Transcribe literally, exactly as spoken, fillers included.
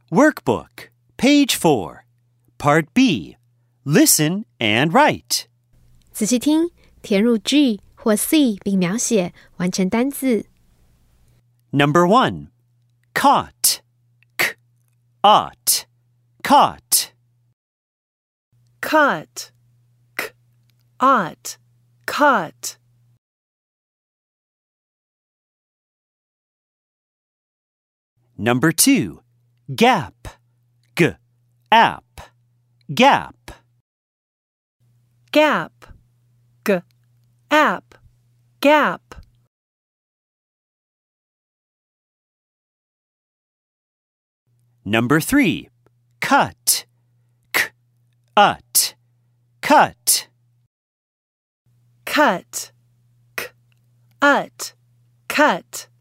Workbook, page four, Part B, Listen and write. 仔细听，填入 G 或 C 并描写，完成单字。 Number one, caught, k, ought, caught. Cut, k, ought, cut. Number two, gap, g, app, gap. Gap, g, app, gap. Number three, cut, k, ut, cut. Cut, k, ut, cut.